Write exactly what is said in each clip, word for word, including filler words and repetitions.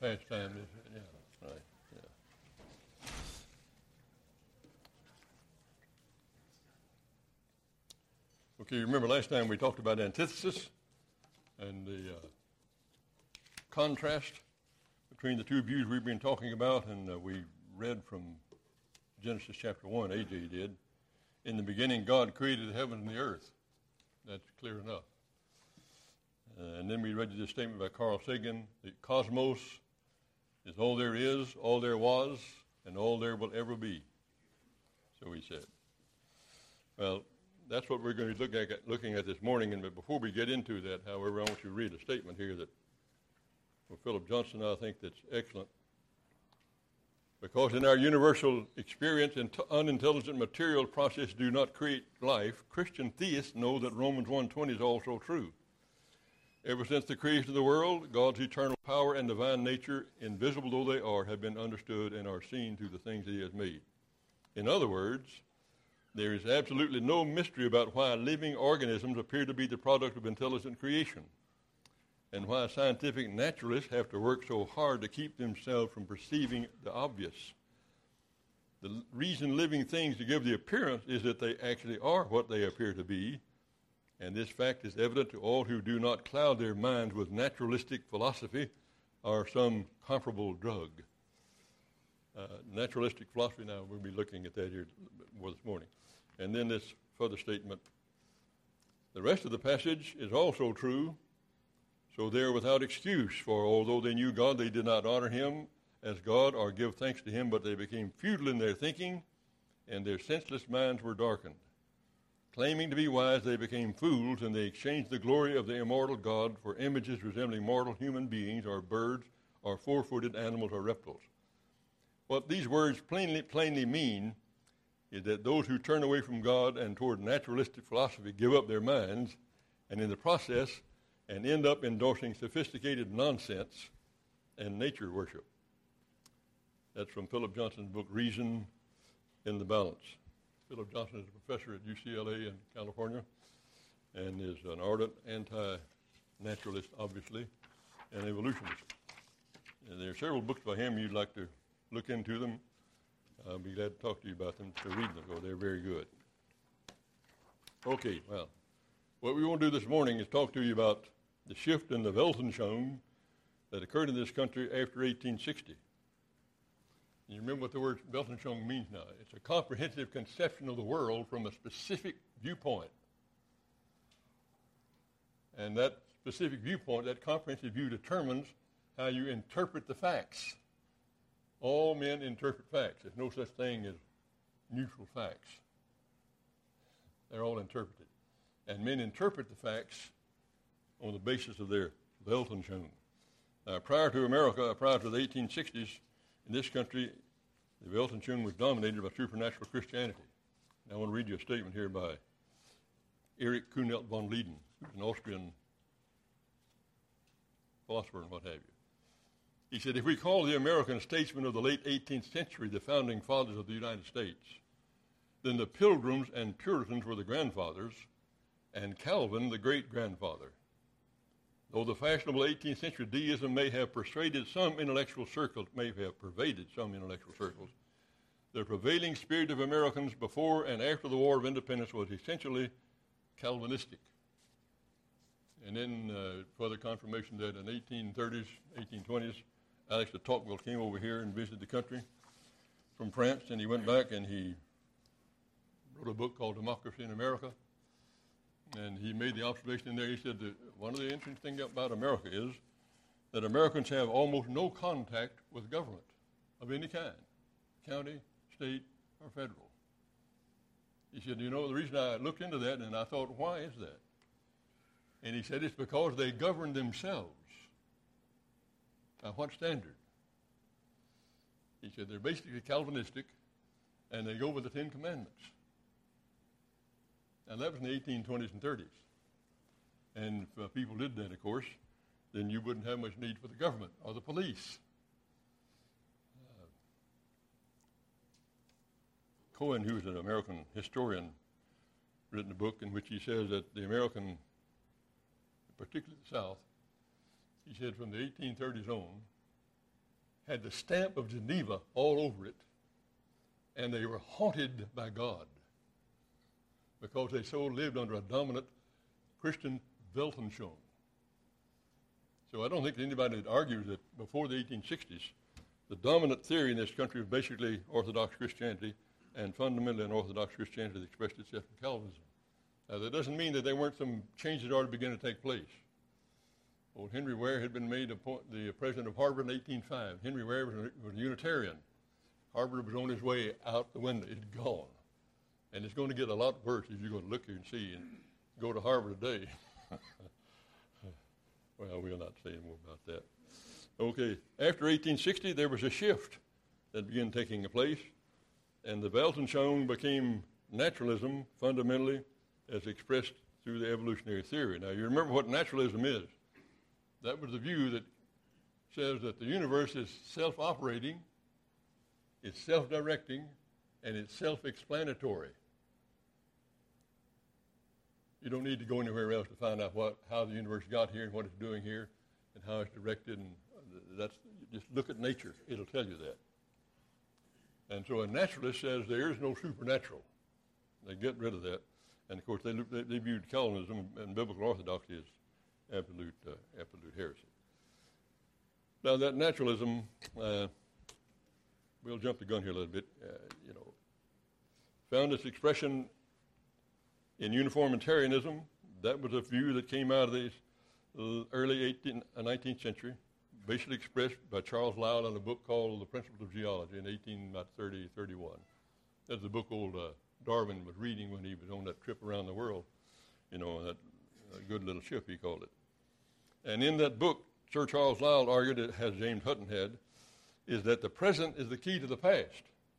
pastime, is it? Yeah, right. Yeah. Okay, remember last time we talked about antithesis and the uh, contrast between the two views we've been talking about, and uh, we read from Genesis chapter one, A J did. In the beginning, God created the heavens and the earth. That's clear enough. Uh, and then we read you this statement by Carl Sagan: the cosmos is all there is, all there was, and all there will ever be. So he said. Well, that's what we're going to be look at, looking at this morning. And before we get into that, however, I want you to read a statement here that from Philip Johnson, I think that's excellent. Because in our universal experience, unintelligent material processes do not create life. Christian theists know that Romans one twenty is also true. Ever since the creation of the world, God's eternal power and divine nature, invisible though they are, have been understood and are seen through the things that he has made. In other words, there is absolutely no mystery about why living organisms appear to be the product of intelligent creation, and why scientific naturalists have to work so hard to keep themselves from perceiving the obvious. The reason living things give the appearance is that they actually are what they appear to be, and this fact is evident to all who do not cloud their minds with naturalistic philosophy or some comparable drug. Uh, naturalistic philosophy, now we'll be looking at that here more this morning. And then this further statement: the rest of the passage is also true, so they are without excuse, for although they knew God, they did not honor him as God or give thanks to him, but they became futile in their thinking, and their senseless minds were darkened. Claiming to be wise, they became fools, and they exchanged the glory of the immortal God for images resembling mortal human beings or birds or four-footed animals or reptiles. What these words plainly, plainly mean is that those who turn away from God and toward naturalistic philosophy give up their minds, and in the process and end up endorsing sophisticated nonsense and nature worship. That's from Philip Johnson's book, Reason in the Balance. Philip Johnson is a professor at U C L A in California and is an ardent anti-naturalist, obviously, and evolutionist. And there are several books by him you'd like to look into them. I'll be glad to talk to you about them, to read them, because they're very good. Okay, well, what we want to do this morning is talk to you about the shift in the Weltanschauung that occurred in this country after eighteen sixty. You remember what the word Weltanschauung means now. It's a comprehensive conception of the world from a specific viewpoint. And that specific viewpoint, that comprehensive view, determines how you interpret the facts. All men interpret facts. There's no such thing as neutral facts. They're all interpreted. And men interpret the facts on the basis of their Weltanschauung. Uh, prior to America, prior to the eighteen sixties, in this country, the Weltanschauung was dominated by supernatural Christianity. And I want to read you a statement here by Erich Kuhnelt von Lieden, who's an Austrian philosopher and what have you. He said, if we call the American statesmen of the late eighteenth century the founding fathers of the United States, then the Pilgrims and Puritans were the grandfathers, and Calvin the great-grandfather. Though the fashionable eighteenth century deism may have persuaded some intellectual circles, may have pervaded some intellectual circles, the prevailing spirit of Americans before and after the War of Independence was essentially Calvinistic. And then uh, further confirmation that in eighteen thirties, eighteen twenties, Alex de Tocqueville came over here and visited the country from France, and he went back and he wrote a book called Democracy in America. And he made the observation in there, he said that one of the interesting things about America is that Americans have almost no contact with government of any kind, county, state, or federal. He said, you know, the reason I looked into that and I thought, why is that? And he said, it's because they govern themselves. By what standard? He said, they're basically Calvinistic, and they go with the Ten Commandments. Now, that was in the eighteen twenties and thirties. And if uh, people did that, of course, then you wouldn't have much need for the government or the police. Uh, Cohen, who's an American historian, written a book in which he says that the American, particularly the South, he said from the eighteen thirties on, had the stamp of Geneva all over it, and they were haunted by God because they so lived under a dominant Christian Weltanschauung. So I don't think anybody that argues that before the eighteen sixties, the dominant theory in this country was basically Orthodox Christianity, and fundamentally an Orthodox Christianity that expressed itself in Calvinism. Now, that doesn't mean that there weren't some changes that already began to take place. Old Henry Ware had been made the president of Harvard in eighteen oh five. Henry Ware was a, was a Unitarian. Harvard was on his way out the window. It's gone. And it's going to get a lot worse as you're going to look here and see and go to Harvard today. Well, we'll not say any more about that. Okay, after eighteen sixty, there was a shift that began taking place, and the Weltanschauung became naturalism fundamentally as expressed through the evolutionary theory. Now, you remember what naturalism is. That was the view that says that the universe is self-operating, it's self-directing, and it's self-explanatory. You don't need to go anywhere else to find out what, how the universe got here and what it's doing here and how it's directed. And that's, just look at nature. It'll tell you that. And so a naturalist says there is no supernatural. They get rid of that. And, of course, they, they, they viewed Calvinism and biblical orthodoxy as absolute, uh, absolute heresy. Now, that naturalism, uh, we'll jump the gun here a little bit, uh, you know, found its expression in uniformitarianism. That was a view that came out of the early eighteenth, nineteenth century, basically expressed by Charles Lyell in a book called The Principles of Geology in eighteen thirty, thirty-one. That's the book old uh, Darwin was reading when he was on that trip around the world, you know, that uh, good little ship, he called it. And in that book, Sir Charles Lyell argued, as James Hutton had, is that the present is the key to the past.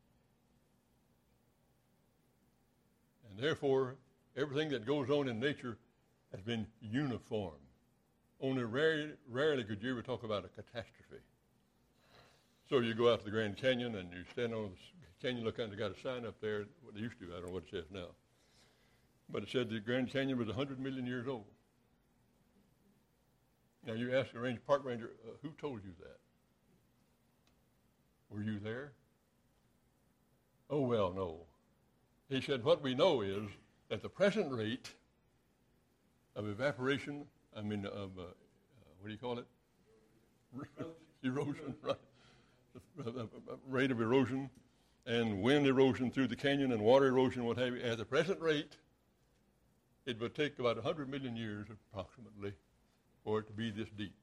And therefore, everything that goes on in nature has been uniform. Only rarely, rarely could you ever talk about a catastrophe. So you go out to the Grand Canyon and you stand on the canyon, look out, and they got a sign up there. What they used to, I don't know what it says now. But it said the Grand Canyon was one hundred million years old. Now you ask a range park ranger, uh, who told you that? Were you there? Oh, well, no. He said, what we know is at the present rate of evaporation, I mean, of, uh, uh, what do you call it? Erosion, right. The rate of erosion and wind erosion through the canyon and water erosion, what have you. At the present rate, it would take about one hundred million years approximately for it to be this deep.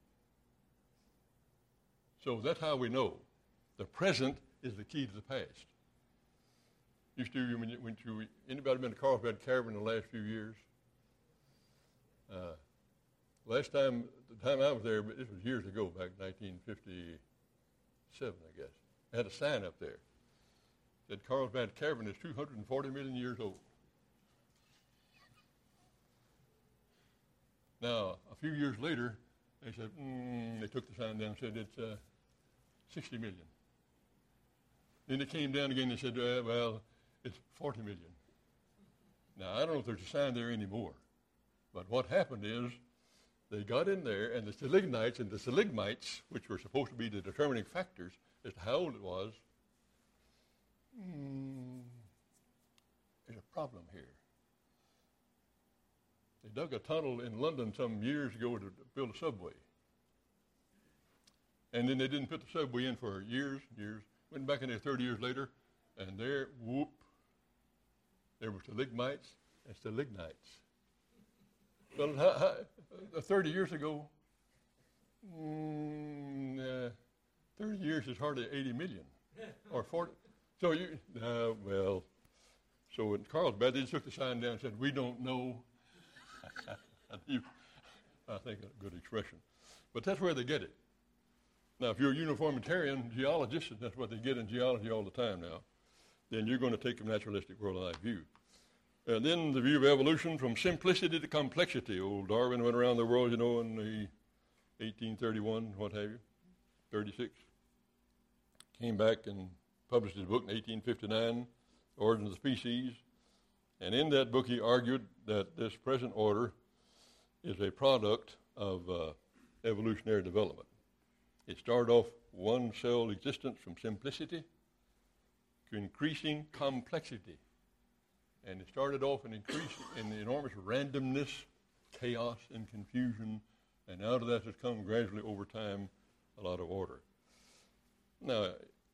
So that's how we know. The present is the key to the past. Used to, when you, when you, anybody been to Carlsbad Cavern in the last few years? Uh, last time, the time I was there, but this was years ago, back in nineteen fifty-seven, I guess. I had a sign up there that Carlsbad Cavern is two hundred forty million years old. Now, a few years later, they said, mm, they took the sign down and said it's uh, sixty million. Then it came down again and said, uh, well, it's forty million. Now, I don't know if there's a sign there anymore, but what happened is they got in there, and the stalagmites and the stalagmites, which were supposed to be the determining factors as to how old it was, mm, there's a problem here. They dug a tunnel in London some years ago to build a subway. And then they didn't put the subway in for years, years. Went back in there thirty years later, and there, whoop, there were stalagmites and stalagmites. Well, how, how, thirty years ago, mm, uh, thirty years is hardly eighty million or forty. So you, uh, well, so in Carlsbad, they just took the sign down and said, we don't know. I think a good expression. But that's where they get it. Now, if you're a uniformitarian geologist, and that's what they get in geology all the time now, then you're going to take a naturalistic world-eye view. And then the view of evolution from simplicity to complexity. Old Darwin went around the world, you know, in the eighteen thirty-one, what have you, thirty-six. Came back and published his book in eighteen fifty-nine, Origin of the Species. And in that book, he argued that this present order is a product of uh, evolutionary development. It started off one cell existence from simplicity to increasing complexity. And it started off an increase in the enormous randomness, chaos, and confusion. And out of that has come gradually over time a lot of order. Now,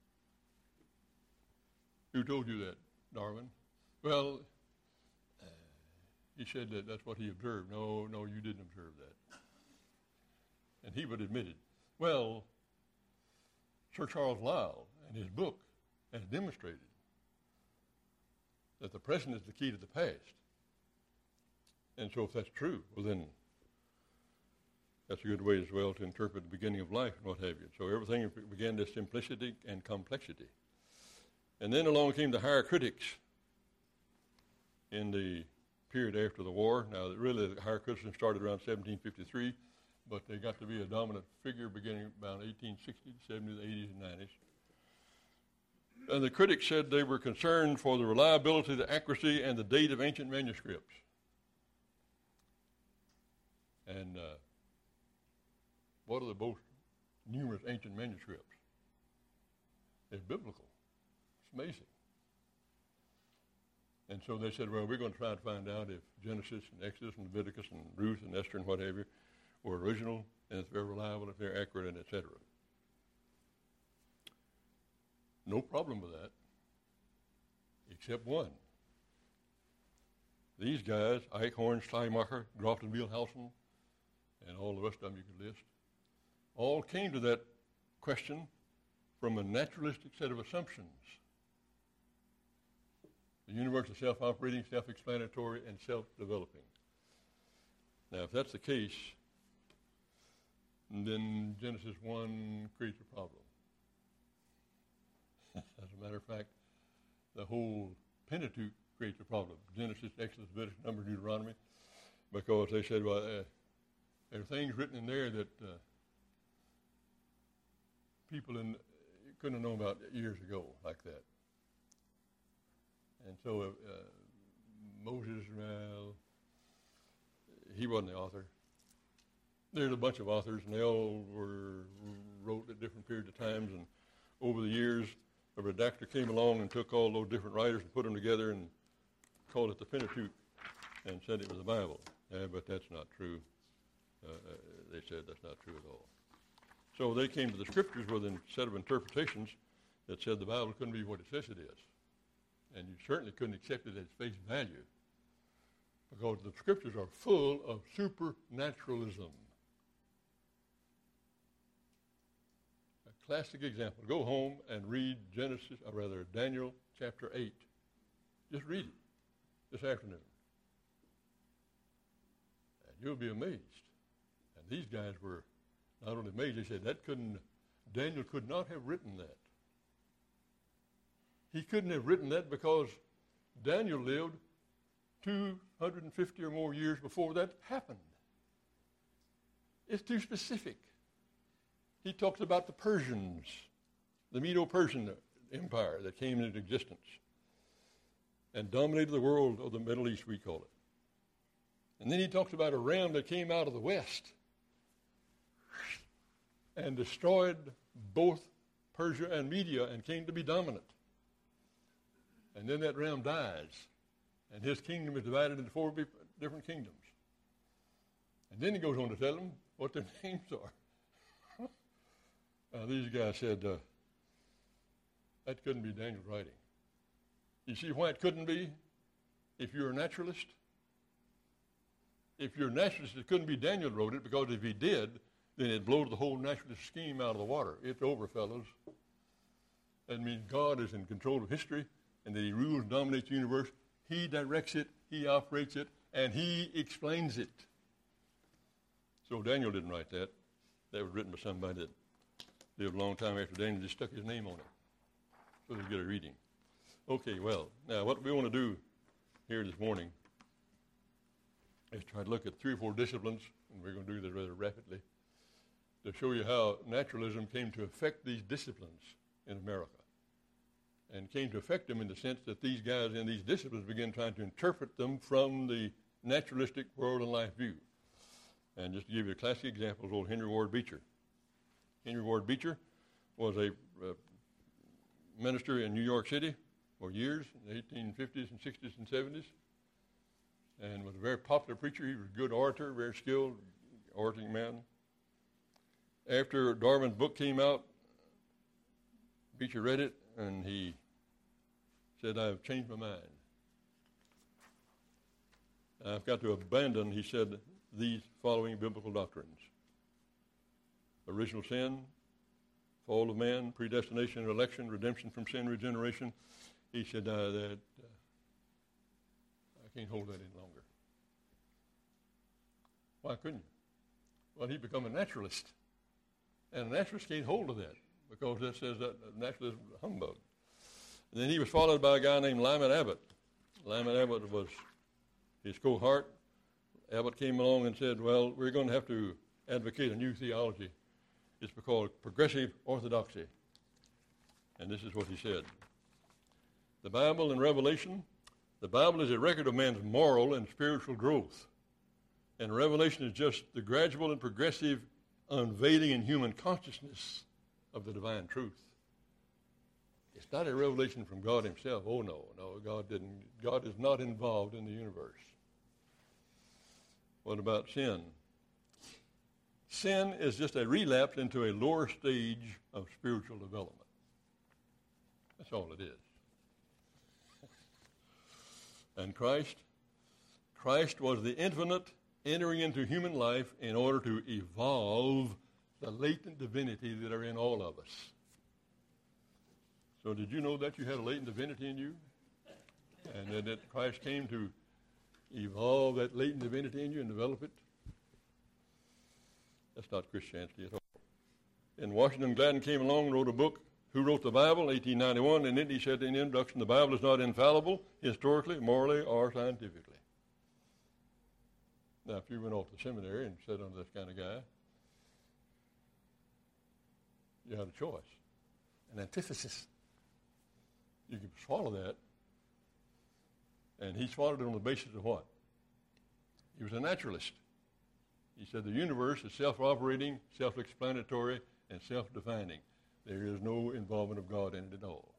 who told you that, Darwin? Well, uh, he said that that's what he observed. No, no, you didn't observe that. And he would admit it. Well, Sir Charles Lyell, in his book, has demonstrated that the present is the key to the past. And so if that's true, well then, that's a good way as well to interpret the beginning of life and what have you. So everything began to simplicity and complexity. And then along came the higher critics in the period after the war. Now, really, the higher criticism started around seventeen fifty-three, but they got to be a dominant figure beginning about eighteen sixty, seventies, eighties, and nineties. And the critics said they were concerned for the reliability, the accuracy, and the date of ancient manuscripts. And uh, what are the most numerous ancient manuscripts? It's biblical. It's amazing. And so they said, well, we're going to try to find out if Genesis and Exodus and Leviticus and Ruth and Esther and whatever were original, and if they're reliable, if they're accurate, and et cetera. No problem with that, except one. These guys, Eichhorn, Steinmacher, Grafton, Wheelhausen, and all the rest of them you could list, all came to that question from a naturalistic set of assumptions. The universe is self-operating, self-explanatory, and self-developing. Now, if that's the case, then Genesis one creates a problem. As a matter of fact, the whole Pentateuch creates a problem. Genesis, Exodus, Leviticus, Numbers, Deuteronomy, because they said, well, uh, there are things written in there that uh, people in, couldn't have known about years ago like that. And so uh, Moses, well, he wasn't the author. There's a bunch of authors, and they all were wrote at different periods of times, and over the years, a redactor came along and took all those different writers and put them together and called it the Pentateuch and said it was the Bible. Yeah, but that's not true. Uh, uh, they said that's not true at all. So they came to the Scriptures with a set of interpretations that said the Bible couldn't be what it says it is. And you certainly couldn't accept it at face value, because the Scriptures are full of supernaturalism. A classic example. Go home and read Genesis, or rather Daniel chapter eight. Just read it this afternoon. And you'll be amazed. And these guys were not only amazed, they said that couldn't, Daniel could not have written that. He couldn't have written that because Daniel lived two hundred fifty or more years before that happened. It's too specific. He talks about the Persians, the Medo-Persian Empire that came into existence and dominated the world of the Middle East, we call it. And then he talks about a ram that came out of the west and destroyed both Persia and Media and came to be dominant. And then that ram dies, and his kingdom is divided into four different kingdoms. And then he goes on to tell them what their names are. uh, these guys said, uh, that couldn't be Daniel's writing. You see why it couldn't be? If you're a naturalist, if you're a naturalist, it couldn't be Daniel wrote it, because if he did, then it'd blow the whole naturalist scheme out of the water. It's over, fellows. That means God is in control of history, and that he rules and dominates the universe. He directs it, he operates it, and he explains it. So Daniel didn't write that. That was written by somebody that lived a long time after Daniel, just stuck his name on it. So they get a reading. Okay, well, now what we want to do here this morning is try to look at three or four disciplines, and we're going to do this rather rapidly, to show you how naturalism came to affect these disciplines in America. And came to affect them in the sense that these guys in these disciplines began trying to interpret them from the naturalistic world and life view. And just to give you a classic example, old Henry Ward Beecher. Henry Ward Beecher was a uh, minister in New York City for years, in the eighteen fifties and sixties and seventies, and was a very popular preacher. He was a good orator, very skilled orating man. After Darwin's book came out, Beecher read it, and he said, I've changed my mind. I've got to abandon, he said, these following biblical doctrines. Original sin, fall of man, predestination, election, redemption from sin, regeneration. He said, uh, that uh, I can't hold that any longer. Why couldn't you? Well, he'd become a naturalist. And a naturalist can't hold to that because that says that naturalism is a humbug. And then he was followed by a guy named Lyman Abbott. Lyman Abbott was his cohort. Abbott came along and said, well, we're going to have to advocate a new theology. It's called progressive orthodoxy. And this is what he said. The Bible and Revelation, the Bible is a record of man's moral and spiritual growth. And Revelation is just the gradual and progressive unveiling in human consciousness of the divine truth. It's not a revelation from God himself. Oh, no, no, God didn't. God is not involved in the universe. What about sin? Sin is just a relapse into a lower stage of spiritual development. That's all it is. And Christ, Christ was the infinite entering into human life in order to evolve the latent divinity that are in all of us. So did you know that you had a latent divinity in you? And that, that Christ came to evolve that latent divinity in you and develop it? That's not Christianity at all. And Washington Gladden came along and wrote a book, Who Wrote the Bible, eighteen ninety-one, and then he said in the introduction, the Bible is not infallible, historically, morally, or scientifically. Now, if you went off to seminary and sat under this kind of guy, you had a choice, an antithesis. You could swallow that, and he swallowed it on the basis of what? He was a naturalist. He said the universe is self-operating, self-explanatory, and self-defining. There is no involvement of God in it at all.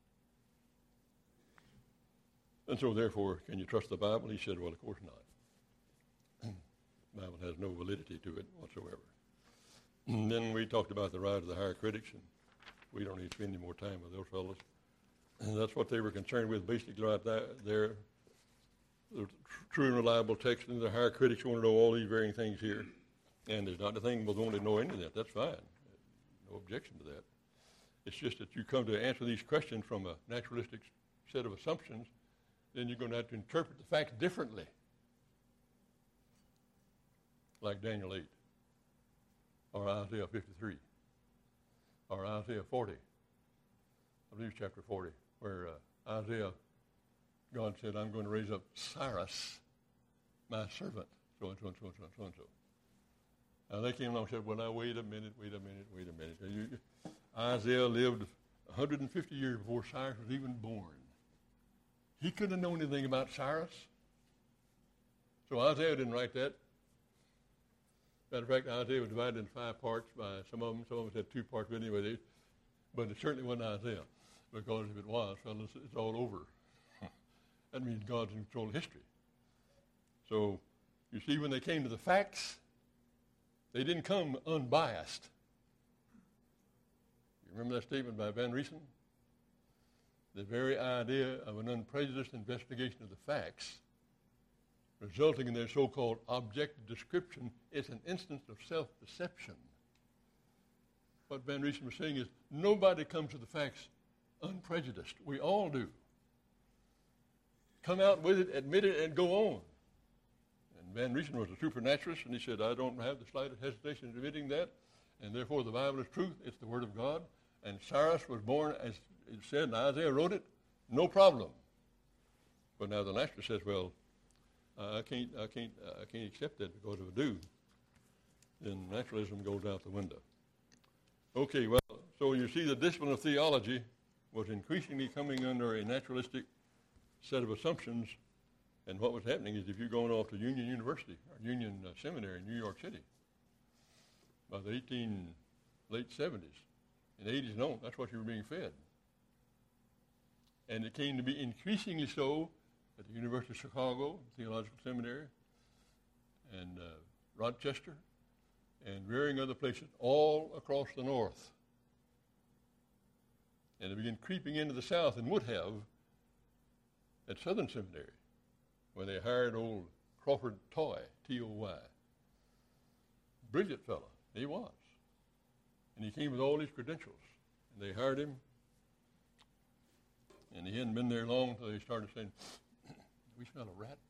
And so, therefore, can you trust the Bible? He said, well, of course not. The Bible has no validity to it whatsoever. And then we talked about the right of the higher critics, and we don't need to spend any more time with those fellows. And that's what they were concerned with, basically, right there. The true and reliable text, and the higher critics want to know all these varying things here. And there's not a thing with wanting to know any of that. That's fine. No objection to that. It's just that you come to answer these questions from a naturalistic set of assumptions, then you're going to have to interpret the facts differently. Like Daniel eight, or Isaiah fifty-three, or Isaiah forty, I believe chapter forty, where uh, Isaiah, God said, I'm going to raise up Cyrus, my servant, so and so and so and so and so and so. And they came along and said, well, now, wait a minute, wait a minute, wait a minute. You, Isaiah lived one hundred fifty years before Cyrus was even born. He couldn't have known anything about Cyrus. So Isaiah didn't write that. Matter of fact, Isaiah was divided into five parts by some of them. Some of them had two parts, but anyway, but it certainly wasn't Isaiah, because if it was, well, it's, it's all over. That means God's in control of history. So, you see, when they came to the facts, they didn't come unbiased. You remember that statement by Van Riesen? The very idea of an unprejudiced investigation of the facts, resulting in their so-called objective description, is an instance of self-deception. What Van Riesen was saying is, nobody comes to the facts unprejudiced. We all do. Come out with it, admit it, and go on. And Van Riesen was a supernaturalist, and he said, I don't have the slightest hesitation in admitting that, and therefore the Bible is truth. It's the Word of God. And Cyrus was born, as it said, and Isaiah wrote it, no problem. But now the naturalist says, well, Uh, I can't, I can't, uh, I can't accept that, because if I do, then naturalism goes out the window. Okay, well, so you see the discipline of theology was increasingly coming under a naturalistic set of assumptions, and what was happening is if you're going off to Union University or Union uh, Seminary in New York City, by the eighteen late seventies. In the eighties and on, that's what you were being fed. And it came to be increasingly so at the University of Chicago, Theological Seminary, and uh, Rochester, and varying other places all across the north. And it began creeping into the south and would have at Southern Seminary, where they hired old Crawford Toy, T O Y. Brilliant fellow, he was. And he came with all his credentials. And they hired him. And he hadn't been there long until they started saying, "We smell a rat."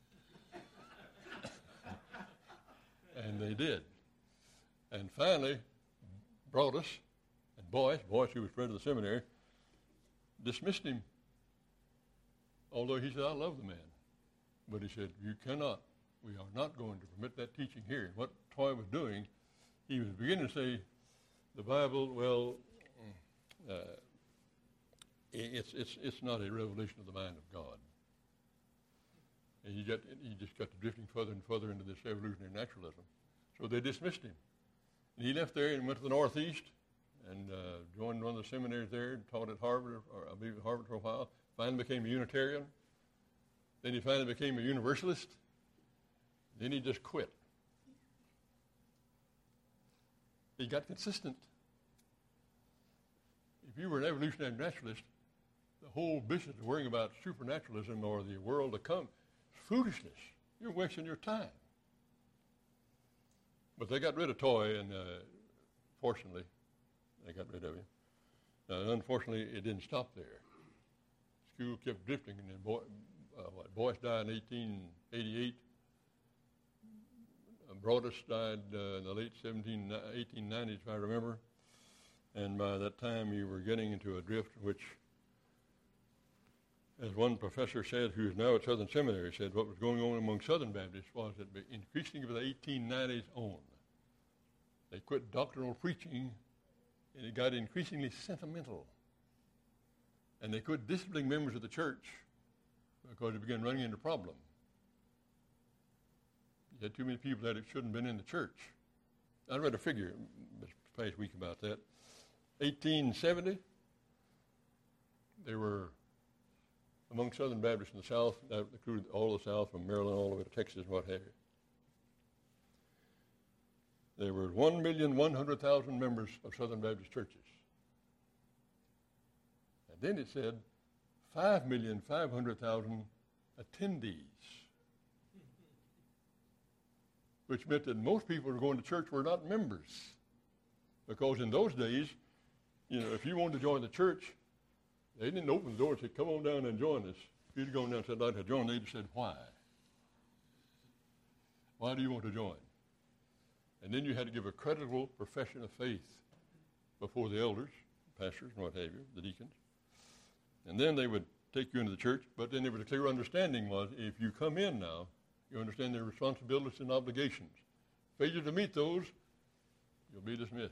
And they did. And finally brought us, and Boyce, Boyce, who was president of the seminary, dismissed him. Although he said, "I love the man." But he said, "You cannot, we are not going to permit that teaching here." And what Toy was doing, he was beginning to say, the Bible, well, uh, it's, it's, it's not a revelation of the mind of God. And he, got, he just got to drifting further and further into this evolutionary naturalism. So they dismissed him. And he left there and went to the Northeast and uh, joined one of the seminaries there and taught at Harvard, or I believe at Harvard for a while. Finally became a Unitarian. Then he finally became a Universalist. Then he just quit. He got consistent. If you were an evolutionary naturalist, the whole business of worrying about supernaturalism or the world to come is foolishness. You're wasting your time. But they got rid of Toy, and uh, fortunately, they got rid of him. Uh, unfortunately, it didn't stop there. School kept drifting, and then Boy, uh, what, Boyce died in eighteen eighty-eight. Uh, Broadus died uh, in the late eighteen nineties, if I remember. And by that time, you were getting into a drift which, as one professor said, who is now at Southern Seminary, said what was going on among Southern Baptists was that increasingly from the eighteen nineties on, they quit doctrinal preaching, and it got increasingly sentimental. And they quit disciplining members of the church because they began running into problems. You had too many people that shouldn't have been in the church. I read a figure this past week about that. eighteen seventy, there were, among Southern Baptists in the South, that included all the South from Maryland all the way to Texas and what have you, there were one million one hundred thousand members of Southern Baptist churches. And then it said five million five hundred thousand attendees, which meant that most people who were going to church were not members. Because in those days, you know, if you wanted to join the church, they didn't open the door and say, "Come on down and join us." If you'd gone down and said, "I'd like to join," they'd said, "Why? Why do you want to join?" And then you had to give a credible profession of faith before the elders, pastors, and what have you, the deacons. And then they would take you into the church, but then there was a clear understanding was, if you come in now, you understand their responsibilities and obligations. Failure to meet those, you'll be dismissed.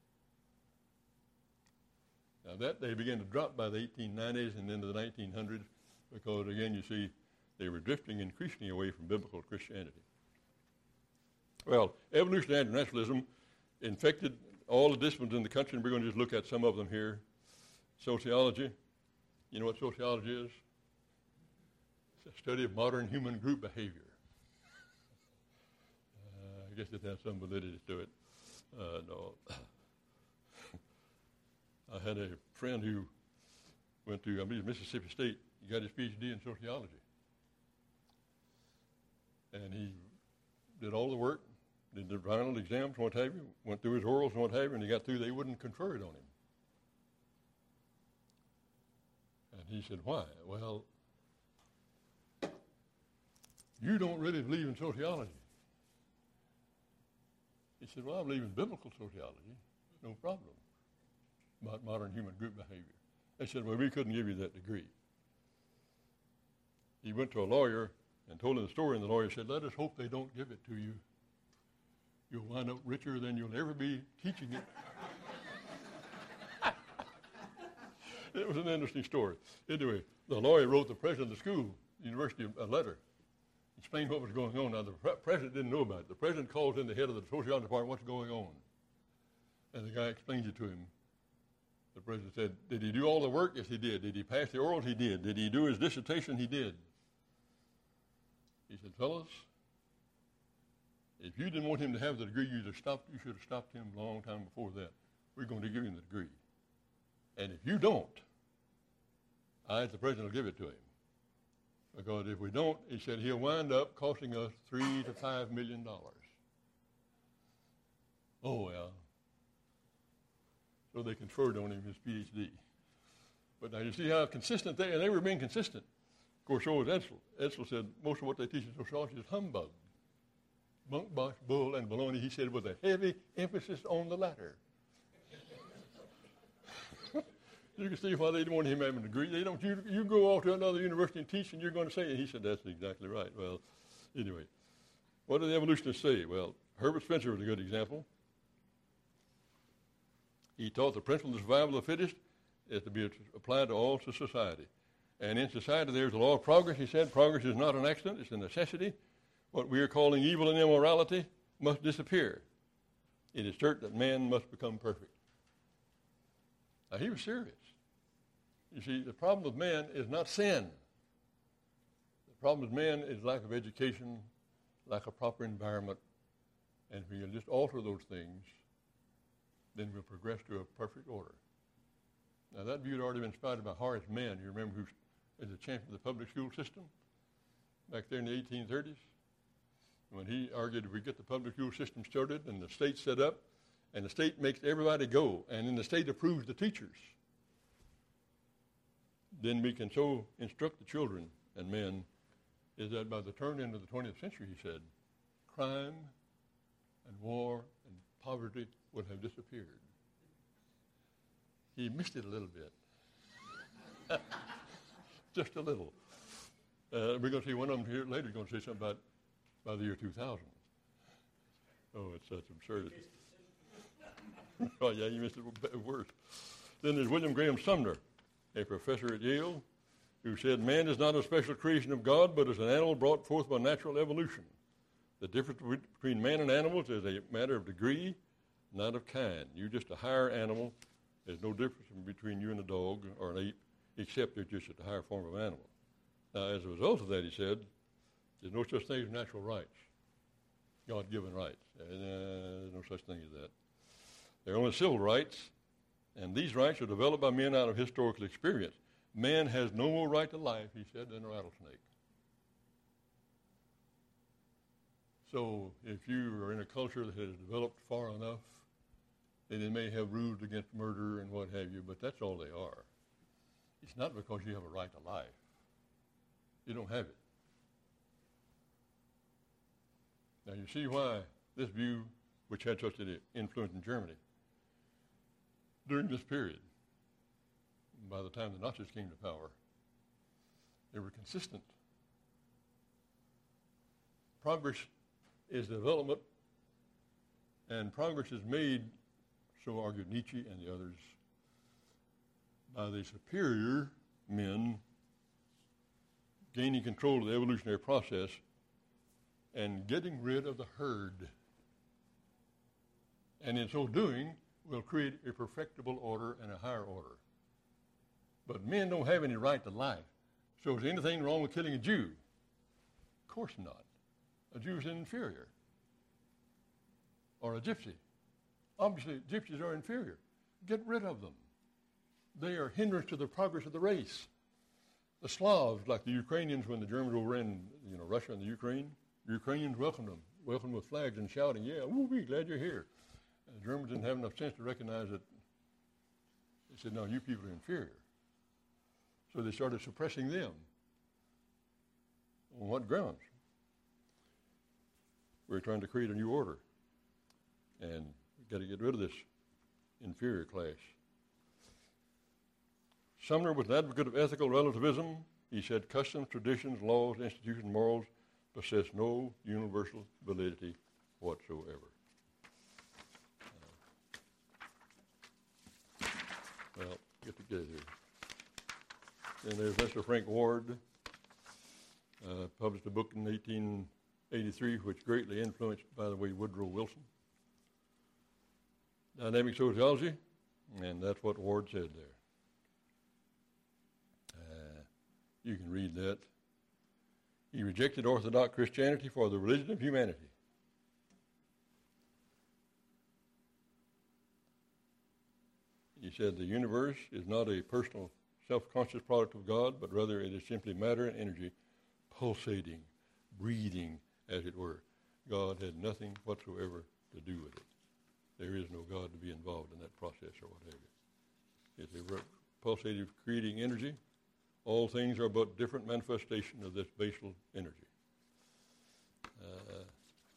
Now that they began to drop by the eighteen nineties and into the nineteen hundreds because, again, you see, they were drifting increasingly away from biblical Christianity. Well, evolutionary naturalism infected all the disciplines in the country, and we're going to just look at some of them here. Sociology. You know what sociology is? It's a study of modern human group behavior. Uh, I guess it has some validity to it. Uh, no. I had a friend who went to, I believe, Mississippi State. He got his P H D in sociology. And he did all the work, did the final exams and what have you, went through his orals and what have you, and he got through, they wouldn't confer it on him. And he said, "Why?" "Well, you don't really believe in sociology." He said, "Well, I believe in biblical sociology, no problem, about modern human group behavior." They said, "Well, we couldn't give you that degree." He went to a lawyer and told him the story, and the lawyer said, "Let us hope they don't give it to you. You'll wind up richer than you'll ever be teaching it." It was an interesting story. Anyway, the lawyer wrote the president of the school, university, a letter, explained what was going on. Now, the pre- president didn't know about it. The president calls in the head of the sociology department, "What's going on?" And the guy explained it to him. The president said, did he do all the work? Yes, he did. Did he pass the oral? He did. Did he do his dissertation? He did. He said, fellas, if you didn't want him to have the degree, you'd have stopped, you should have stopped him a long time before that. We're going to give him the degree. And if you don't, I, as the president, will give it to him. Because if we don't, he said, he'll wind up costing us three to five million dollars. Oh, well. So they conferred on him his P H D. But now you see how consistent they, and they were being consistent. Of course, so was Edsel. Edsel said most of what they teach in sociology is humbug. Bunk, bosh, bull, and baloney, he said, with a heavy emphasis on the latter. You can see why they don't want him having a degree. They don't. You, you go off to another university and teach, and you're going to say it. He said, that's exactly right. Well, anyway, what do the evolutionists say? Well, Herbert Spencer was a good example. He taught the principle of the survival of the fittest is to be applied to all society. And in society, there's the law of progress. He said progress is not an accident. It's a necessity. What we are calling evil and immorality must disappear. It is certain that man must become perfect. Now, he was serious. You see, the problem with man is not sin. The problem with man is lack of education, lack of proper environment. And if we can just alter those things, then we'll progress to a perfect order. Now, that view had already been spouted by Horace Mann. You remember who is the champion of the public school system back there in the eighteen thirties? When he argued if we get the public school system started and the state set up, and the state makes everybody go, and then the state approves the teachers, then we can so instruct the children and men is that by the turn into the twentieth century, he said, crime and war and poverty would have disappeared. He missed it a little bit. Just a little. Uh, we're going to see one of them here later going to say something about by the year two thousand. Oh, it's such absurdity. Oh, yeah, you missed it worse. Then there's William Graham Sumner, a professor at Yale, who said, man is not a special creation of God, but is an animal brought forth by natural evolution. The difference between man and animals is a matter of degree, not of kind. You're just a higher animal. There's no difference between you and a dog or an ape, except they're just a higher form of animal. Now, as a result of that, he said, there's no such thing as natural rights, God-given rights. And, uh, there's no such thing as that. There are only civil rights, and these rights are developed by men out of historical experience. Man has no more right to life, he said, than a rattlesnake. So if you are in a culture that has developed far enough, then they may have rules against murder and what have you, but that's all they are. It's not because you have a right to life. You don't have it. Now you see why this view, which had such an influence in Germany, during this period, by the time the Nazis came to power, they were consistent. Progress is development, and progress is made, so argued Nietzsche and the others, by the superior men gaining control of the evolutionary process and getting rid of the herd. And in so doing, will create a perfectible order and a higher order. But men don't have any right to life. So is there anything wrong with killing a Jew? Of course not. A Jew is inferior. Or a gypsy. Obviously, gypsies are inferior. Get rid of them. They are hindrance to the progress of the race. The Slavs, like the Ukrainians when the Germans overran, you know, Russia and the Ukraine, the Ukrainians welcomed them, welcomed with flags and shouting, yeah, we'll be glad you're here. And the Germans didn't have enough sense to recognize that. They said, no, you people are inferior. So they started suppressing them. On what grounds? We're trying to create a new order. And we've got to get rid of this inferior class. Sumner was an advocate of ethical relativism. He said customs, traditions, laws, institutions, morals possess no universal validity whatsoever. Uh, well, get together here. And there's Mister Frank Ward, uh, published a book in eighteen eighty-three, which greatly influenced, by the way, Woodrow Wilson. dynamic sociology, and that's what Ward said there. Uh, you can read that. He rejected Orthodox Christianity for the religion of humanity. He said the universe is not a personal, self-conscious product of God, but rather it is simply matter and energy pulsating, breathing, as it were. God had nothing whatsoever to do with it. There is no God to be involved in that process or whatever. It's a pulsative, creating energy. All things are but different manifestations of this basal energy. Uh,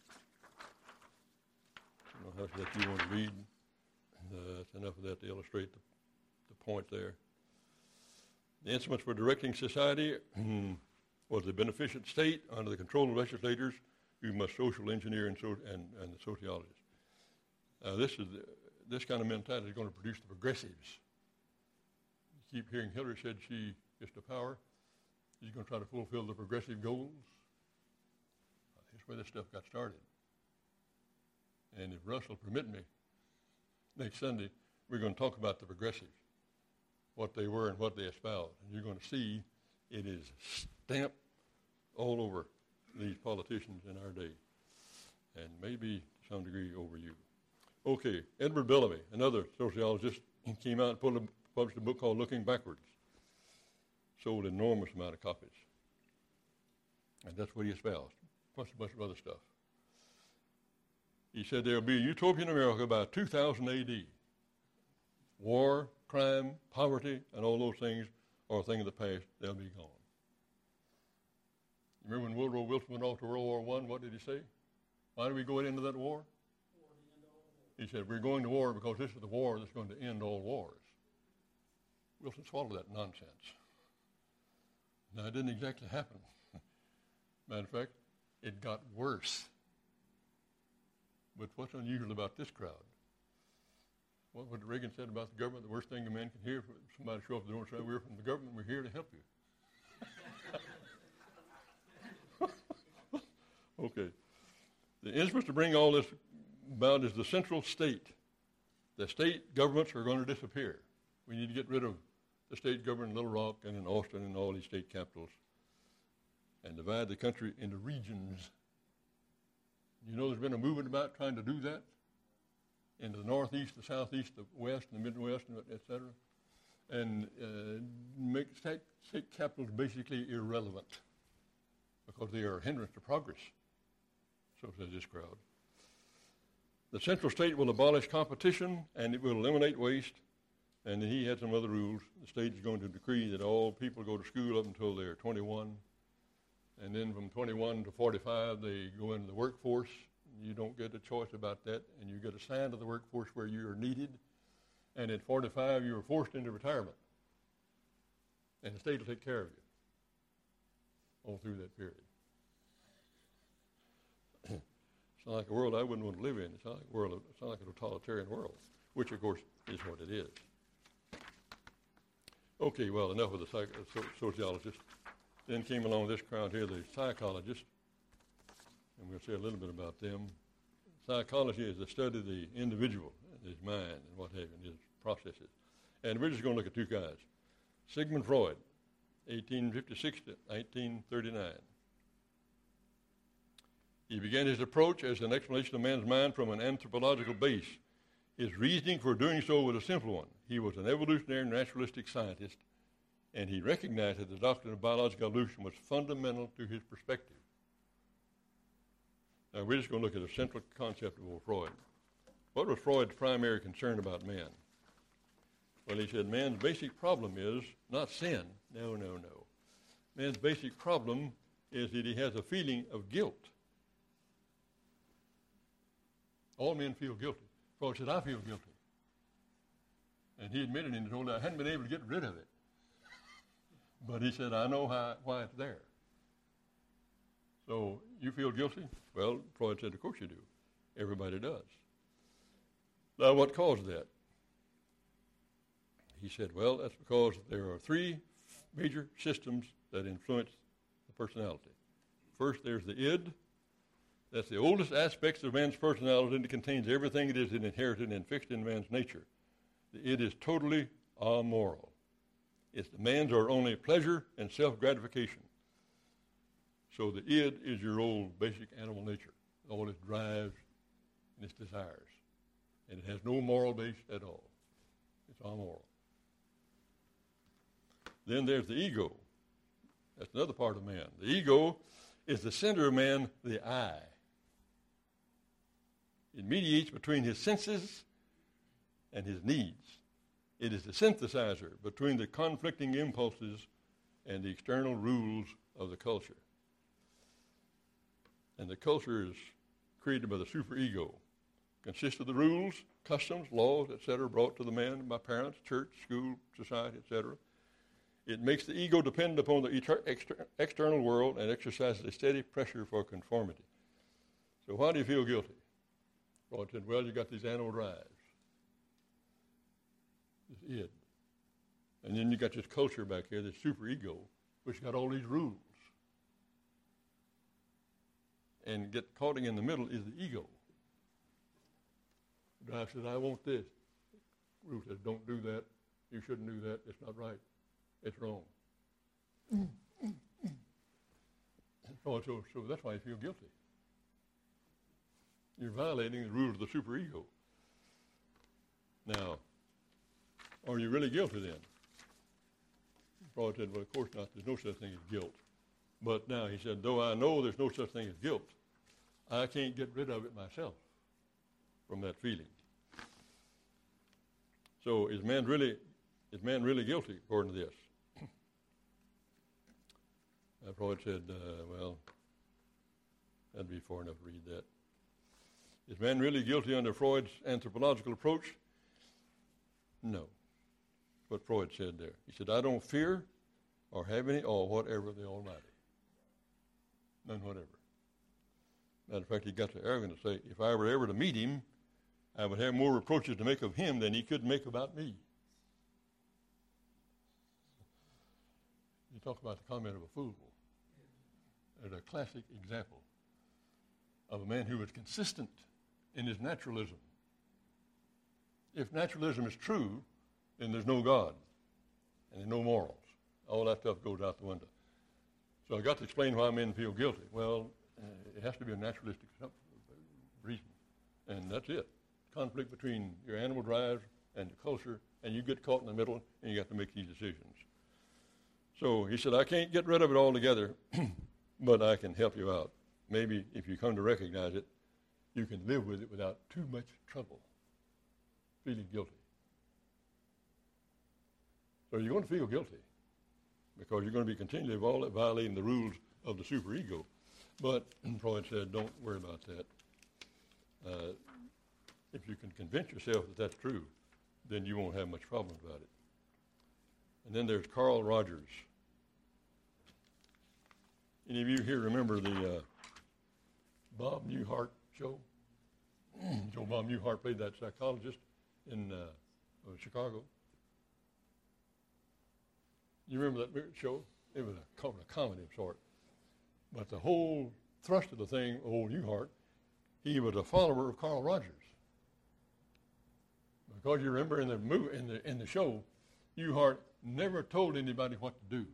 I don't know how much that you want to read. Uh, that's enough of that to illustrate the, the point there. The instruments for directing society was the beneficent state under the control of legislators who must social engineer and, so, and, and the sociologists. Uh, this is the, this kind of mentality is going to produce the progressives. You keep hearing Hillary said she gets to power. She's going to try to fulfill the progressive goals. That's where this stuff got started. And if Russ will permit me, next Sunday, we're going to talk about the progressives, what they were and what they espoused. And you're going to see it is stamped all over these politicians in our day, and maybe to some degree over you. Okay, Edward Bellamy, another sociologist, came out and put a, published a book called Looking Backwards. Sold an enormous amount of copies. And that's what he espoused, plus a bunch of other stuff. He said there will be a utopian America by two thousand A D. War, crime, poverty, and all those things are a thing of the past. They'll be gone. You remember when Woodrow Wilson went off to World War One, what did he say? Why did we go into that war? He said, we're going to war because this is the war that's going to end all wars. Wilson swallowed that nonsense. Now, it didn't exactly happen. Matter of fact, it got worse. But what's unusual about this crowd? What, what Reagan said about the government, the worst thing a man can hear, if somebody show up at the door and say, we're from the government, we're here to help you. Okay. The instruments to bring all this about is the central state. The state governments are going to disappear. We need to get rid of the state government in Little Rock and in Austin and all these state capitals and divide the country into regions. You know there's been a movement about trying to do that into the northeast, the southeast, the west, and the midwest, et cetera, and uh, make state, state capitals basically irrelevant because they are a hindrance to progress, so says this crowd. The central state will abolish competition and it will eliminate waste. And then he had some other rules. The state is going to decree that all people go to school up until they're twenty-one. And then from twenty-one to forty-five, they go into the workforce. You don't get a choice about that. And you get assigned to the workforce where you are needed. And at forty-five, you are forced into retirement. And the state will take care of you all through that period. It's not like a world I wouldn't want to live in. It's not like a world. Of, it's not like a totalitarian world, which of course is what it is. Okay, well, enough of the psych- so- sociologists. Then came along this crowd here, the psychologists, and we'll say a little bit about them. Psychology is the study of the individual, his mind, and what have you, and his processes. And we're just going to look at two guys. Sigmund Freud, eighteen fifty-six to nineteen thirty-nine. He began his approach as an explanation of man's mind from an anthropological base. His reasoning for doing so was a simple one. He was an evolutionary naturalistic scientist, and he recognized that the doctrine of biological evolution was fundamental to his perspective. Now, we're just going to look at a central concept of old Freud. What was Freud's primary concern about man? Well, he said man's basic problem is not sin. No, no, no. Man's basic problem is that he has a feeling of guilt. All men feel guilty. Freud said, I feel guilty. And he admitted and he told me I hadn't been able to get rid of it. But he said, I know how, why it's there. So you feel guilty? Well, Freud said, of course you do. Everybody does. Now, what caused that? He said, well, that's because there are three major systems that influence the personality. First, there's the id, That's the oldest aspects of man's personality, and it contains everything it is inherited and fixed in man's nature. The id is totally amoral. Its demands are only pleasure and self-gratification. So the id is your old basic animal nature, all its drives and its desires. And it has no moral base at all. It's amoral. Then there's the ego. That's another part of man. The ego is the center of man, the I. It mediates between his senses and his needs. It is the synthesizer between the conflicting impulses and the external rules of the culture. And the culture is created by the superego. Consists of the rules, customs, laws, et cetera, brought to the man by parents, church, school, society, et cetera. It makes the ego dependent upon the eter- exter- external world and exercises a steady pressure for conformity. So why do you feel guilty? Freud said, well, you got these animal drives. This id. And then you got this culture back here, this superego, which got all these rules. And get caught in the middle is the ego. The drive says, I want this. Ruth says, don't do that. You shouldn't do that. It's not right. It's wrong. Mm, mm, mm. So, so, so that's why you feel guilty. You're violating the rules of the superego. Now, are you really guilty then? Freud said, well, of course not. There's no such thing as guilt. But now he said, though I know there's no such thing as guilt, I can't get rid of it myself from that feeling. So is man really, is man really guilty according to this? Uh, Freud said, uh, well, that'd be far enough to read that. Is man really guilty under Freud's anthropological approach? No. What Freud said there. He said, I don't fear or have any awe whatever the Almighty. None whatever. Matter of fact, he got the arrogance to say, if I were ever to meet him, I would have more reproaches to make of him than he could make about me. You talk about the comment of a fool. There's a classic example of a man who was consistent in his naturalism. If naturalism is true, then there's no God and there's no morals. All that stuff goes out the window. So I got to explain why men feel guilty. Well, uh, it has to be a naturalistic reason, and that's it. Conflict between your animal drives and the culture, and you get caught in the middle, and you got to make these decisions. So he said, I can't get rid of it altogether, but I can help you out. Maybe if you come to recognize it, you can live with it without too much trouble, feeling guilty. So you're going to feel guilty because you're going to be continually violating the rules of the superego. But Freud said, don't worry about that. Uh, if you can convince yourself that that's true, then you won't have much problem about it. And then there's Carl Rogers. Any of you here remember the uh, Bob Newhart show? So Bob Newhart played that psychologist in uh, uh, Chicago. You remember that show? It was a, a comedy of sort. But the whole thrust of the thing, old Newhart, he was a follower of Carl Rogers. Because you remember in the movie, in the in the show, Newhart never told anybody what to do.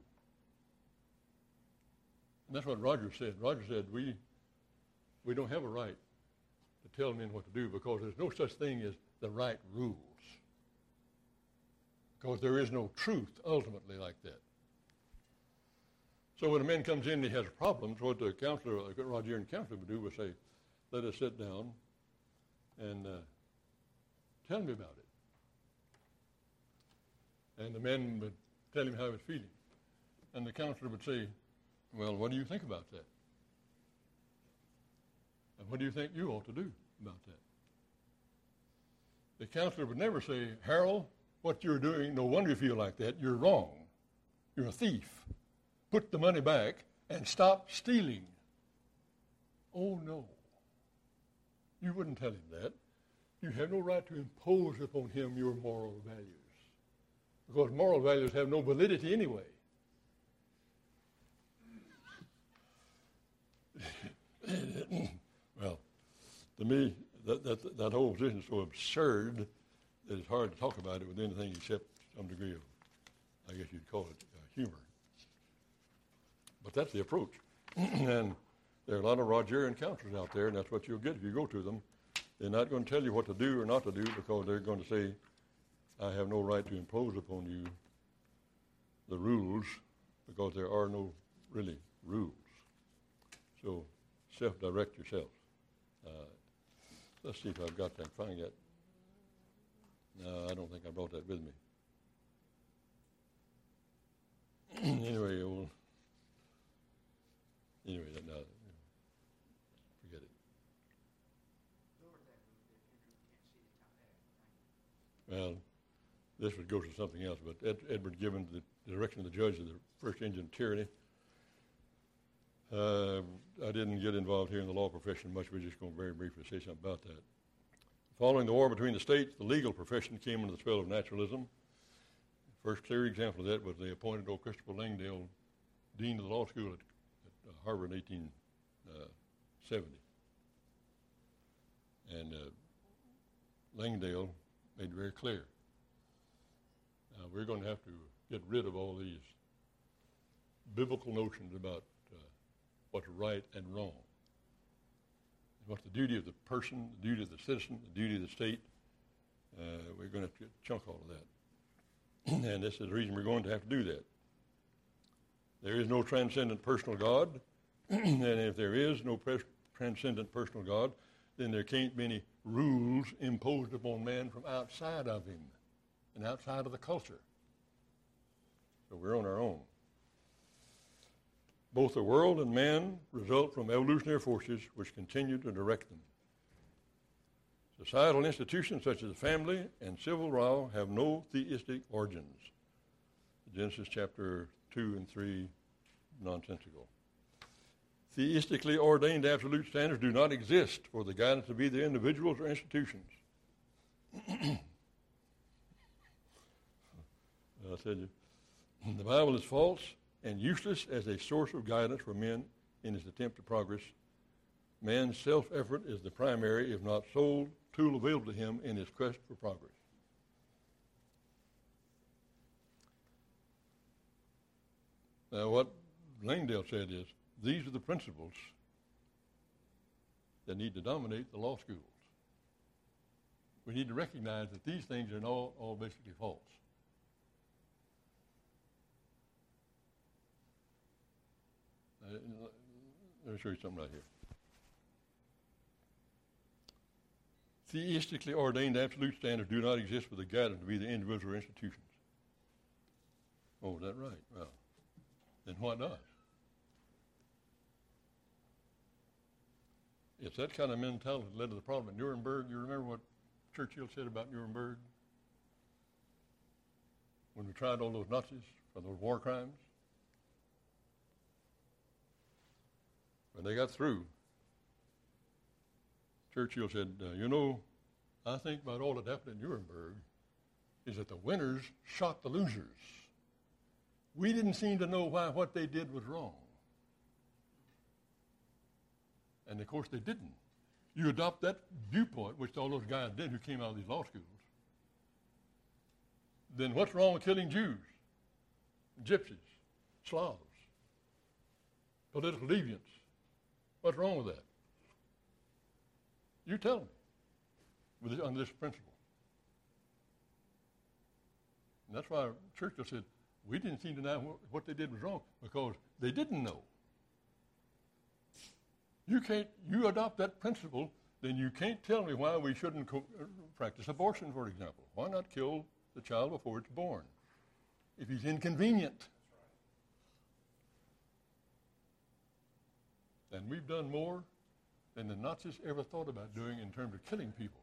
And that's what Rogers said. Rogers said, we we don't have a right to tell men what to do because there's no such thing as the right rules. Because there is no truth ultimately like that. So when a man comes in and he has problems, what the counselor, the Rogerian counselor would do was say, let us sit down and uh, tell me about it. And the man would tell him how he was feeling. And the counselor would say, well, what do you think about that? And what do you think you ought to do about that? The counselor would never say, Harold, what you're doing, no wonder you feel like that. You're wrong. You're a thief. Put the money back and stop stealing. Oh, no. You wouldn't tell him that. You have no right to impose upon him your moral values. Because moral values have no validity anyway. to me, that, that, that whole position is so absurd that it's hard to talk about it with anything except some degree of, I guess you'd call it, uh, humor. But that's the approach. And there are a lot of Rogerian counselors out there, and that's what you'll get if you go to them. They're not going to tell you what to do or not to do because they're going to say, I have no right to impose upon you the rules because there are no really rules. So self-direct yourself. Uh, let's see if I've got that. Find that. No, I don't think I brought that with me. anyway, well, anyway, no, forget it. Well, this would go to something else, but Ed, Edward Gibbon, the direction of the judge of the first engine tyranny. Uh, I didn't get involved here in the law profession much. We're just going to very briefly say something about that. Following the war between the states, the legal profession came under the spell of naturalism. The first clear example of that was they appointed old Christopher Langdale dean of the law school at, at uh, Harvard in eighteen seventy. And uh, Langdale made it very clear. Now, we're going to have to get rid of all these biblical notions about uh, what's right and wrong. What's the duty of the person, the duty of the citizen, the duty of the state. Uh, we're going to have to chunk all of that. And this is the reason we're going to have to do that. There is no transcendent personal God. And if there is no pres- transcendent personal God, then there can't be any rules imposed upon man from outside of him and outside of the culture. So we're on our own. Both the world and man result from evolutionary forces which continue to direct them. Societal institutions such as the family and civil law have no theistic origins. Genesis chapter two and three, nonsensical. Theistically ordained absolute standards do not exist for the guidance of either individuals or institutions. I said you, the Bible is false and useless as a source of guidance for men in his attempt to progress. Man's self-effort is the primary, if not sole, tool available to him in his quest for progress. Now, what Langdale said is, these are the principles that need to dominate the law schools. We need to recognize that these things are all, all basically false. Uh, let me show you something right here. Theistically ordained absolute standards do not exist for the guidance of either individuals or institutions. Oh, is that right? Well, then what does? It's that kind of mentality that led to the problem at Nuremberg. You remember what Churchill said about Nuremberg? When we tried all those Nazis for those war crimes? When they got through, Churchill said, uh, you know, I think about all that happened in Nuremberg is that the winners shot the losers. We didn't seem to know why what they did was wrong. And, of course, they didn't. You adopt that viewpoint, which all those guys did who came out of these law schools, then what's wrong with killing Jews, gypsies, Slavs, political deviants? What's wrong with that? You tell me with this, under this principle. And that's why Churchill said, we didn't seem to know what, what they did was wrong because they didn't know. You can't, you adopt that principle, then you can't tell me why we shouldn't co- practice abortion, for example. Why not kill the child before it's born? If he's inconvenient. And we've done more than the Nazis ever thought about doing in terms of killing people.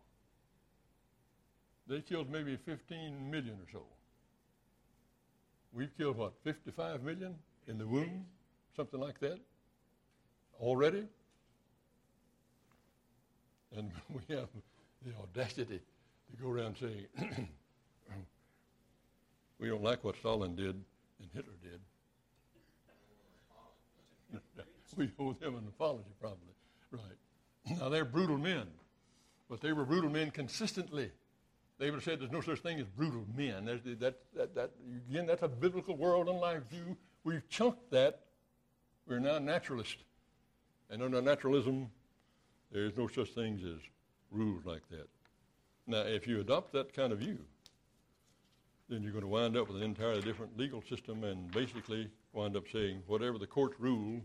They killed maybe fifteen million or so. We've killed, what, fifty-five million in the womb? Something like that? Already? And we have the audacity to go around saying, we don't like what Stalin did and Hitler did. We owe them an apology, probably. Right. Now, they're brutal men. But they were brutal men consistently. They would have said there's no such thing as brutal men. There's, that, that, that, again, that's a biblical world and life view. We've chunked that. We're now naturalist. And under naturalism, there's no such things as rules like that. Now, if you adopt that kind of view, then you're going to wind up with an entirely different legal system and basically wind up saying whatever the courts rule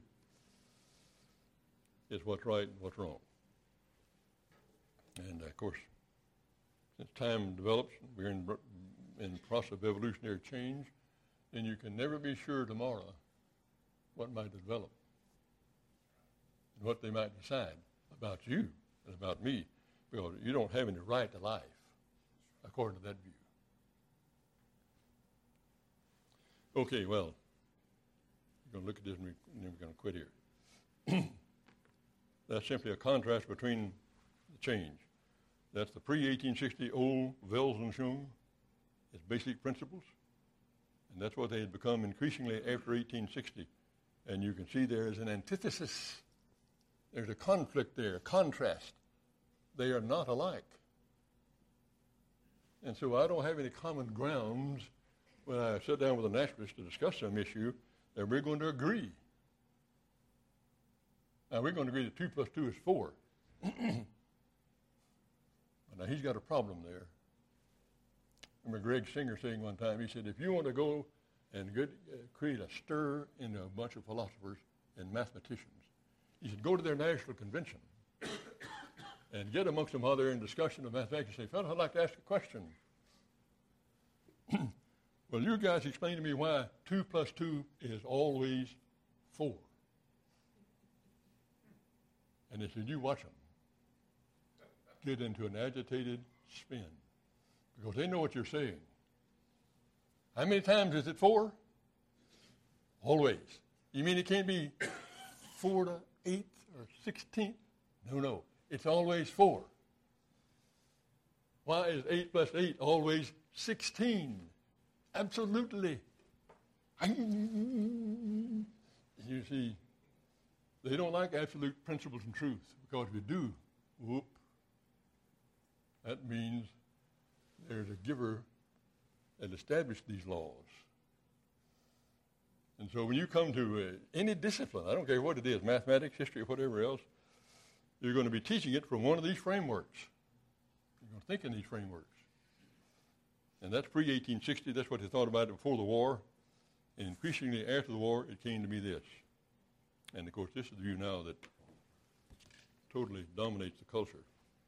is what's right and what's wrong. And, of course, as time develops, we're in, in the process of evolutionary change, and you can never be sure tomorrow what might develop and what they might decide about you and about me, because you don't have any right to life, according to that view. Okay, well, we're going to look at this and, we, and then we're going to quit here. That's simply a contrast between the change. That's the pre eighteen sixty old Weltanschauung, its basic principles, and that's what they had become increasingly after eighteen sixty. And you can see there is an antithesis. There's a conflict there, a contrast. They are not alike. And so I don't have any common grounds when I sit down with a naturalist to discuss some issue that we're going to agree. Now, we're going to agree that two plus two is four. Now, he's got a problem there. I remember Greg Singer saying one time, he said, if you want to go and get, uh, create a stir in a bunch of philosophers and mathematicians, he said, go to their national convention and get amongst them while they're in discussion of mathematics and say, fellas, I'd like to ask a question. Well, you guys explain to me why two plus two is always four. And they said, you watch them get into an agitated spin because they know what you're saying. How many times is it four? Always. You mean it can't be four to eighth or sixteenth? No, no. It's always four. Why is eight plus eight always sixteen? Absolutely. You see, they don't like absolute principles and truth, because if you do, whoop, that means there's a giver that established these laws. And so when you come to uh, any discipline, I don't care what it is, mathematics, history, or whatever else, you're going to be teaching it from one of these frameworks. You're going to think in these frameworks. And that's pre eighteen sixty. That's what they thought about it before the war. And increasingly after the war, it came to be this. And, of course, this is the view now that totally dominates the culture.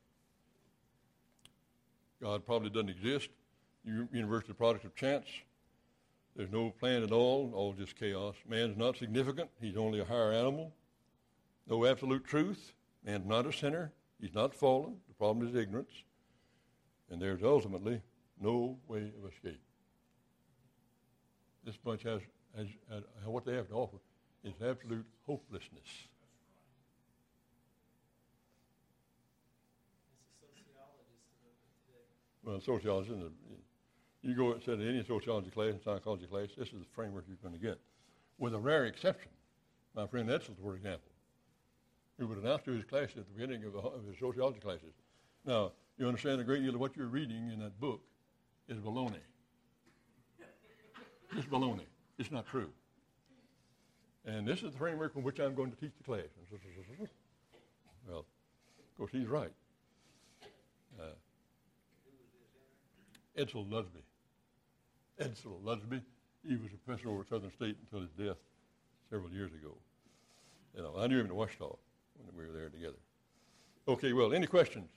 God probably doesn't exist. Universe is a product of chance. There's no plan at all, all just chaos. Man's not significant. He's only a higher animal. No absolute truth. Man's not a sinner. He's not fallen. The problem is ignorance. And there's ultimately no way of escape. This bunch has, has, has what they have to offer is absolute hopelessness. Well, sociology, isn't it? You go and sit in any sociology class and psychology class, this is the framework you're going to get. With a rare exception, my friend Edsel, for example, who would announce to his class at the beginning of, the, of his sociology classes, now, you understand a great deal of what you're reading in that book is baloney. It's baloney. It's not true. And this is the framework in which I'm going to teach the class. Well, of course, he's right. Uh, Edsel Lusby. Edsel Lusby. He was a professor over at Southern State until his death several years ago. You know, I knew him in Washita when we were there together. Okay, well, any questions?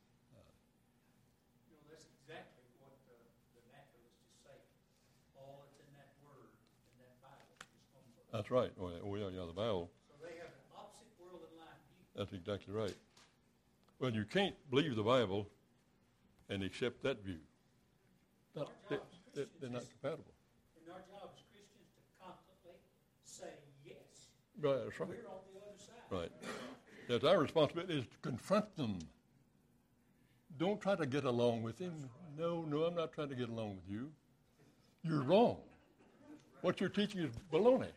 You know, that's exactly what the, the naturalists just say. All that's in that word, in that Bible, is from the Bible. That's right. Oh, yeah, oh, yeah, yeah, the Bible. So they have an opposite world and life view. That's exactly right. Well, you can't believe the Bible and accept that view. Not, they, they, they're not compatible. And our job as Christians to constantly say yes. Right, that's right. We're on the other side. Right. Yes, our responsibility is to confront them. Don't try to get along with him. No, no, I'm not trying to get along with you. You're wrong. What you're teaching is baloney.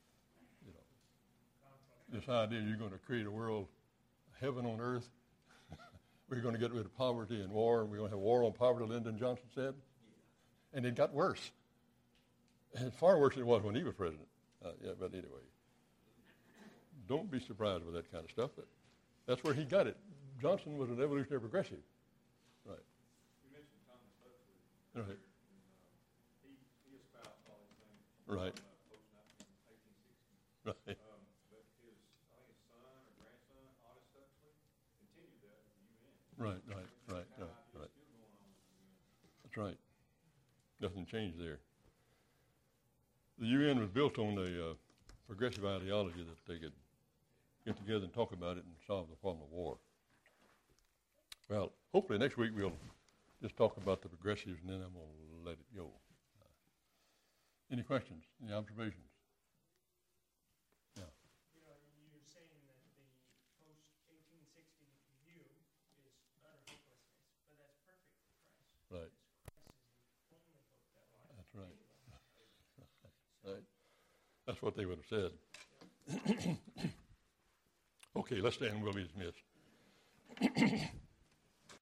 You know, this idea you're going to create a world, heaven on earth. we're going to get rid of poverty and war, and we're going to have war on poverty, Lyndon Johnson said. And it got worse. And far worse than it was when he was president. Uh, yeah, but anyway, don't be surprised with that kind of stuff. That, that's where he got it. Johnson was an evolutionary progressive. Right. You mentioned Thomas Huxley. Right. And, uh, he, he espoused all these things. Right. Uh, post eighteen sixty. Right. Um, but his, I think his son or grandson, Aldous Huxley, continued that with the U N. Right, right, right, That right, idea is right. still going on with the U N. That's right. Nothing changed there. The U N was built on a uh, progressive ideology that they could get together and talk about it and solve the problem of war. Well, hopefully next week we'll just talk about the progressives, and then I'm going to let it go. Uh, any questions? Any observations? Yeah. You know, you're saying that the post eighteen sixty view is utter hopelessness, but that's perfect for Christ. Right. Christ is the only hope that will happen. That's right. Right. That's what they would have said. Okay, let's stand and we'll be dismissed.